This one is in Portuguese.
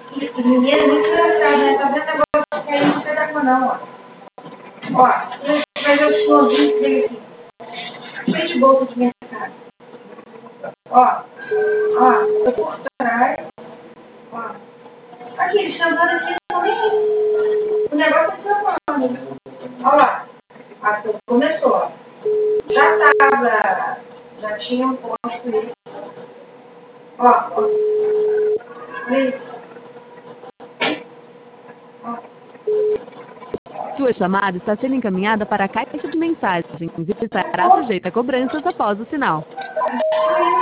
Esse menino é muito engraçado, né? Tá vendo o negócio que caiu no pé da cama, não, ó. Ó, vai ver os novinhos que veio aqui. Cheio de bolsa de mercado. Ó, tô por trás. Ó. Aqui, eles estão andando aqui, não nem aí. O negócio é desandando. Ó lá. Começou, ó. Já tinham posto isso. Ó. Olha isso. Ó. Sua chamada está sendo encaminhada para a caixa de mensagens e estará sujeita a cobranças após o sinal.